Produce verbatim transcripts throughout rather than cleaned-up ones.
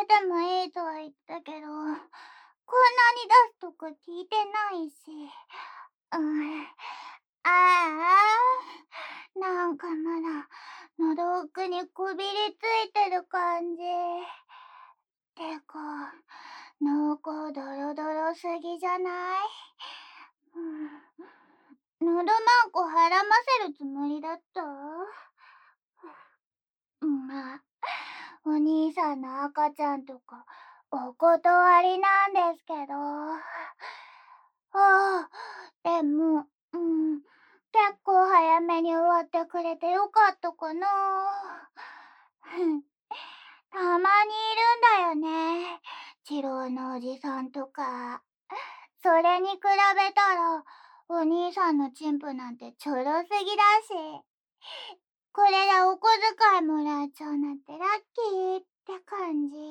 れてもいいとは言ったけど、こんなに出すとか聞いてないし。うん。ああ、なんかまだ喉奥にこびりついてる感じ。てか、濃厚ドロドロすぎじゃない？うん。のどまんこはらませるつもりだった？まあ、お兄さんの赤ちゃんとかお断りなんですけど。ああ、でも、うん、結構早めに終わってくれてよかったかな。たまにいるんだよね、治療のおじさんとか。それに比べたら、お兄さんのチンプなんてちょろすぎだし。これでお小遣いもらえちゃうなんてラッキーって感じ。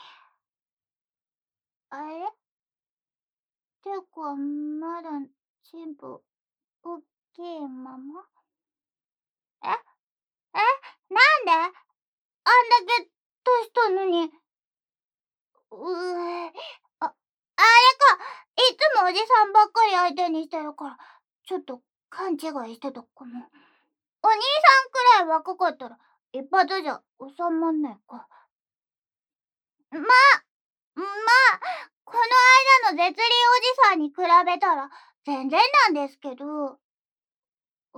あれ？てか、まだチンプおっきいまま？え？え？なんで？あんだけ年取んのに。うえ、あ、あれか、いつもおじさんばっかり相手にしてるから、ちょっと勘違いしてたかも。お兄さんくらい若かったら一発じゃ収まんないか。まあ、まあ、この間の絶倫おじさんに比べたら全然なんですけど。うん。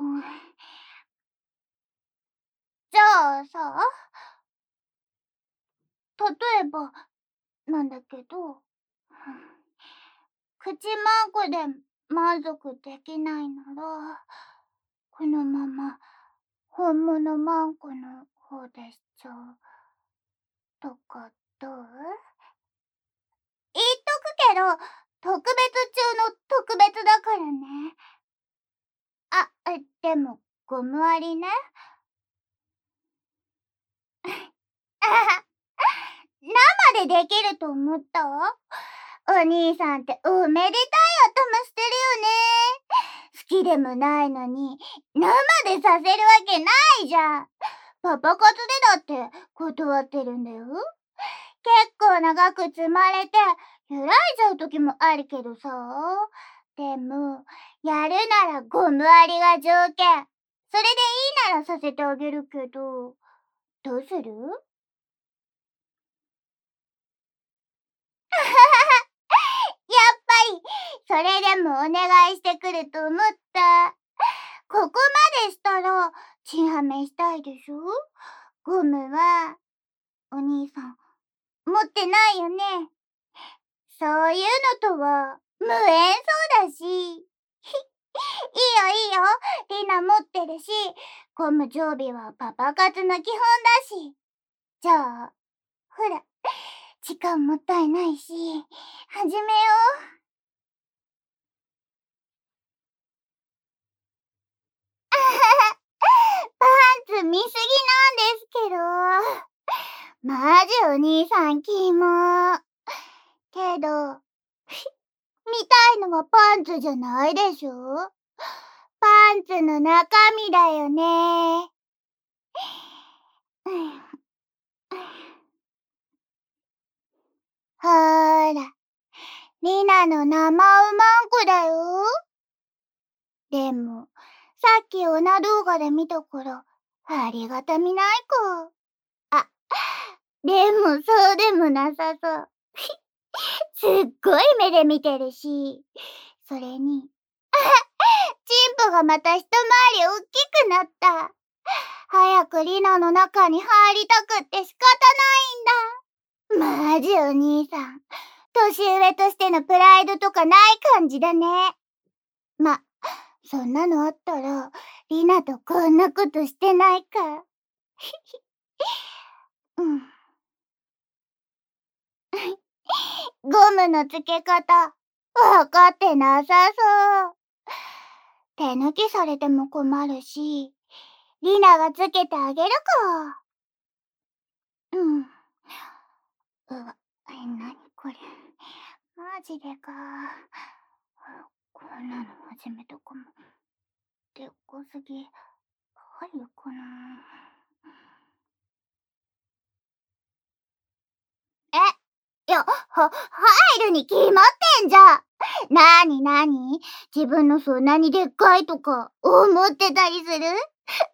じゃあさ、例えばなんだけど、口マンコで満足できないなら、このまま本物マンコの方でしちゃうとかどう？言っとくけど、特別中の特別だからね。あ、え、でも、ゴムありね。あはは。生でできると思った？お兄さんっておめでたい頭してるよね。好きでもないのに、生でさせるわけないじゃん。パパ活でだって断ってるんだよ。結構長く積まれて、揺らいじゃう時もあるけどさ。でも、やるならゴムありが条件。それでいいならさせてあげるけど、どうする？やっぱり、それでもお願いしてくると思った。ここまでしたら、チンハメしたいでしょ？ゴムは、お兄さん、持ってないよね。そういうのとは、無縁そうだし。いいよいいよ、リナ持ってるし、ゴム常備はパパ活の基本だし。じゃあ、ほら、時間もったいないし、始めよう。あはは、パンツ見すぎなんですけど。マジお兄さんキモ。けど、見たいのはパンツじゃないでしょ？パンツの中身だよね。ほーら、リナの生ウマンコだよ。でも、さっきオナ動画で見たから、ありがたみないか。あ、でもそうでもなさそう。すっごい目で見てるし、それに、あ、チンポがまた一回り大きくなった。早くリナの中に入りたくって仕方ないんだ。マジお兄さん、年上としてのプライドとかない感じだね。ま、そんなのあったら、リナとこんなことしてないか。うん。ゴムの付け方、わかってなさそう。手抜きされても困るし、リナがつけてあげるか。うん。うわ、え、なにこれ。マジでか。こんなの初めてかも。でっかすぎ。入るかな。え、 いや、は、入るに決まってんじゃん。なになに？自分のそんなにでっかいとか思ってたりする？うわ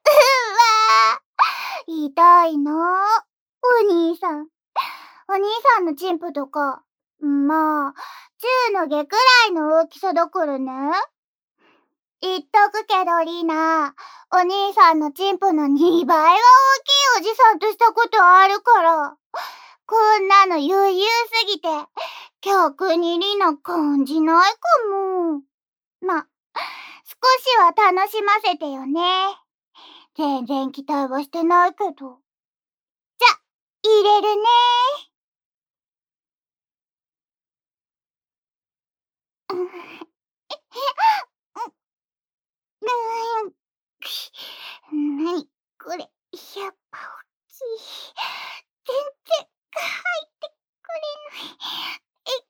ー、痛いなあ、お兄さん。お兄さんのチンポとか、まあ、チューの毛くらいの大きさだからね。言っとくけどリナ、お兄さんのチンポのにばいは大きいおじさんとしたことあるから。こんなの余裕すぎて、逆にリナ感じないかも。ま、少しは楽しませてよね。全然期待はしてないけど。じゃ、入れるね。うん、うん、なにこれ、やっぱ大きい。全然入ってくれない。え、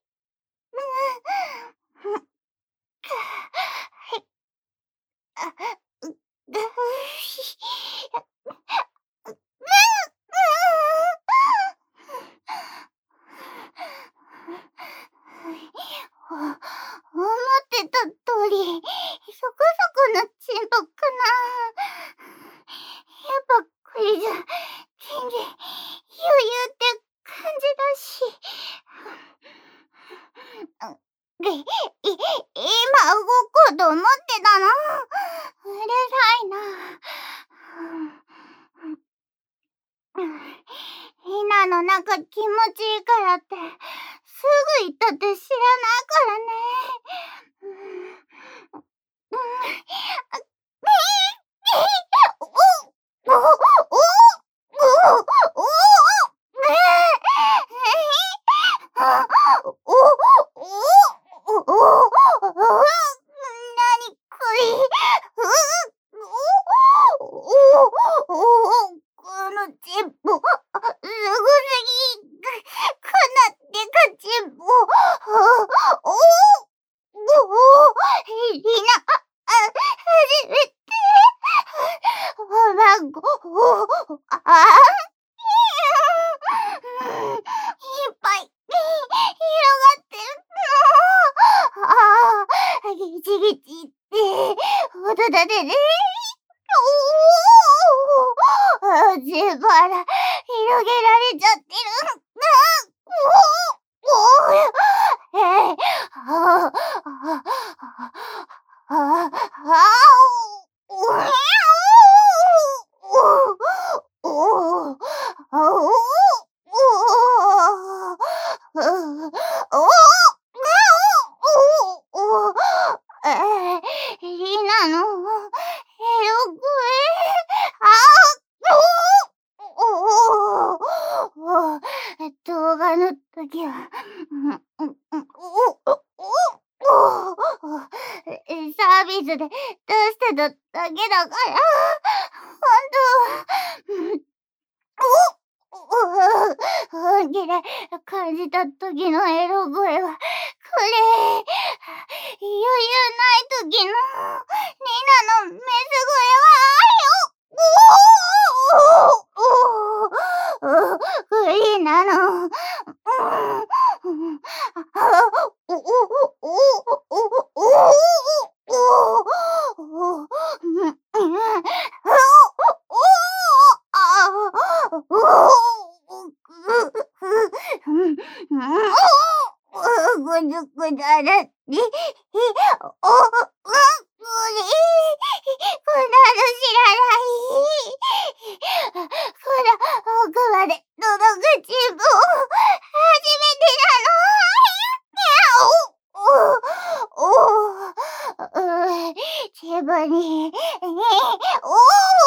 うん、うん、か、はい、あ、う、う、思ってた通り、そこそこのチンポかな。やっぱこれじゃ、全然余裕って感じだし。い、い、今動こうと思ってたの。うるさいな。ひなの中気持ちいいからって、すぐ言ったって知らないからね。うん、うん、あ、ねえ、お、お、お、お、お、お、ねえ、あ、お、お、お、お、お、なにこれ、う、お、お、お、お、このチンポ、あ、すごすぎ、こんなでかチンポ、お、お、お、りな、あ、あ、初めて、おまんご、お、あ、あ、いっぱい、広がってるの。ああ、ギチギチって、おだだでね。おお、あ、全部あら、広げられちゃってる。な、おお、おお、ええ、ああ、ああ、ああ、あお、おえお、おお、おお、おお、おお、おお、ええ、リナのエロ声、あお、おお、動画の時は、うんうん、おお、おお、サービスで出してただけだから、ほんとは、うん、おお、本気で感じた時のエロ声は、これ、余裕ない時の、リナのメス声は、よ、おお、おお、リナの、うん、おお、おお、おお、おお、うん、ぐずぐだらって、お、うん、これ、こんなの知らない。こら、奥まで届くチンポ、初めてなの。お、お、お、チンポに、お、お、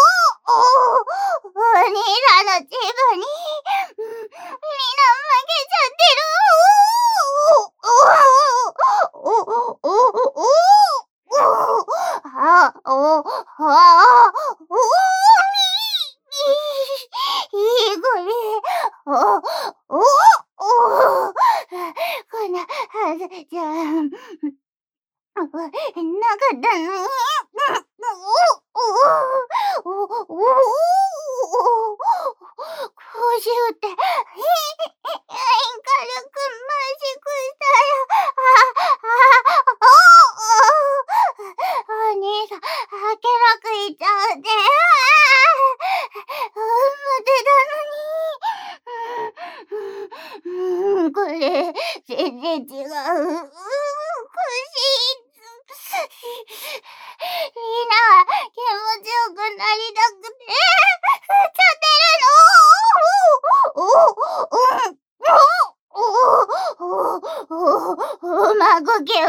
お兄さんのチンポに、みんな負けちゃってる。おお、おお、おお、おあ、お、あ、おいい声、お、お、お、こんなはずじゃなかったのに。おお、おお、おお、こうしようって、軽く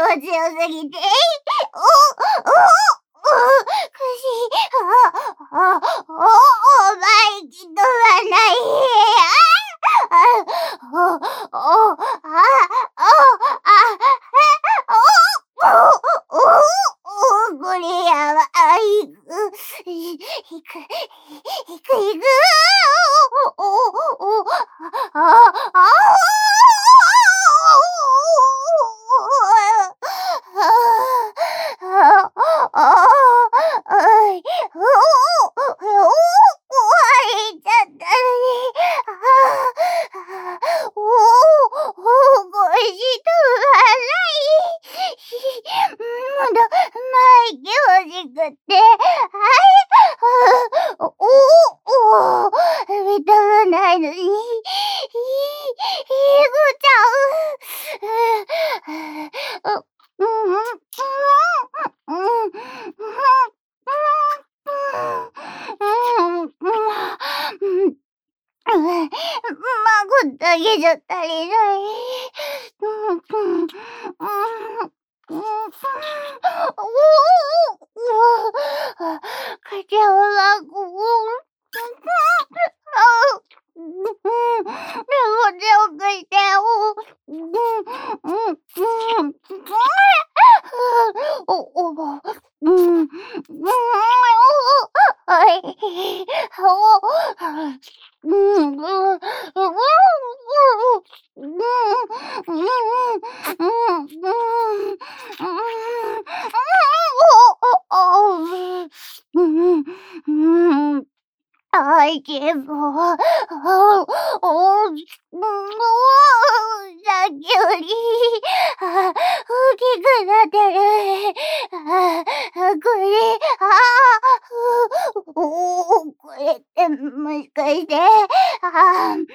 強すぎて、お、お、お、くし、あ、あ、お、お前きとはない。あ、お、お、あ、あ、あ、お、お、お、お、これやばい。いく、いく、いく、いく、お、お、お、あ、あ、あ、見たくないのに、いい、いい子ちゃん。うん、うん、うん、うん、うん、まごだけじゃ足りない。うん、うん、うん、うん、かちゃんはここ、でも手を貸してよ。うん、うん、うん、お、おば、うん、うん、はい、お、うん、うん、うん、うん、うん、うん、うん、うん、あいけぼ、お、お、もう、さっきより、あ、大きくなってる。あ、これ、あ、お、これってもしかして、あ、やっぱ、やっ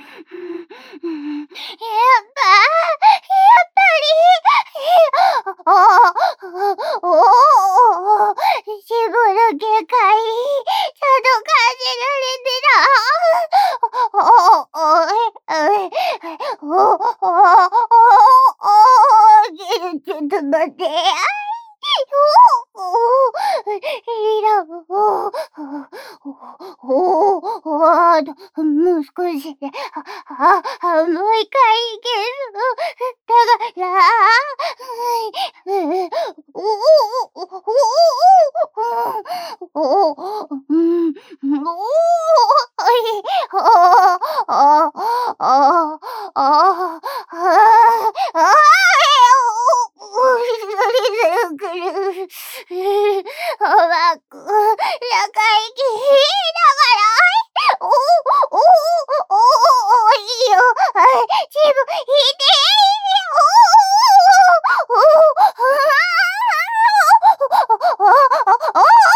ぱり、お、お、お、しぶるけかい、ちゃんと感じられてた。お、お、お、お、お、お、ちょっと待って。お、お、いいな、お、お、お、お、もう少しで、あ、あ、もう一回いける。だから、お、お、お、お、お、うん、お、お、あ、あ、あ、あ、あ、くる。おばく、中息だから、お、お、お、お、いいよ。自分、いて、お、お、お、お、お、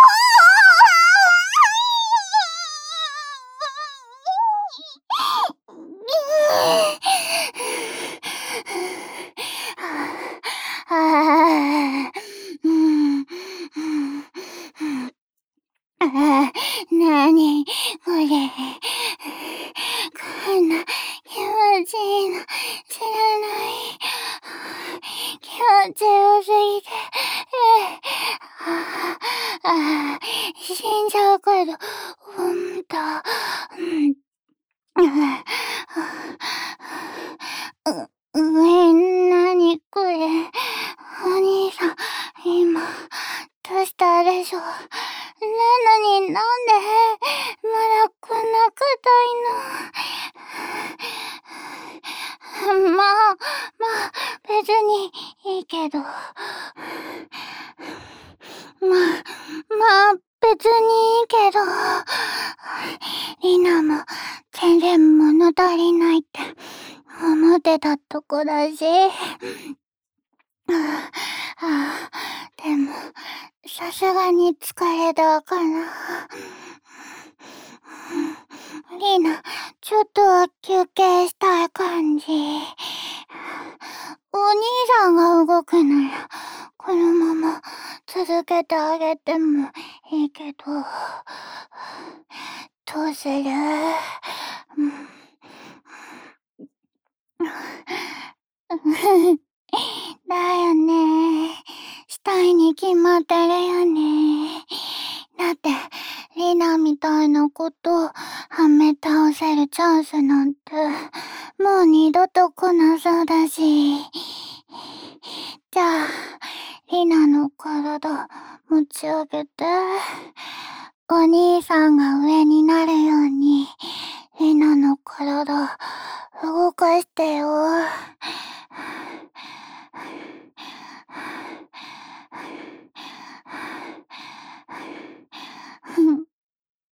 なにこれ、こんな気持ちいいの知らない。気持ちよすぎて、ああ、死んじゃうけど、ほんと、う、え、なにこれ、お兄さん、今、どうしたでしょう。なのになんで、まだこんな硬いの。まあ、まあ、別にいいけど。まあ、まあ、別にいいけど。リナも全然物足りないって思ってたとこだし。はあ、でも、さすがに疲れたかな。リナ、ちょっと休憩したい感じ。お兄さんが動くなら、このまま続けてあげてもいいけど、どうする？ だよね。したいに決まってるよね。だって、リナみたいなこと、はめ倒せるチャンスなんて、もう二度と来なそうだし。じゃあ、リナの体、持ち上げて。お兄さんが上になるように、リナの体、動かしてよ。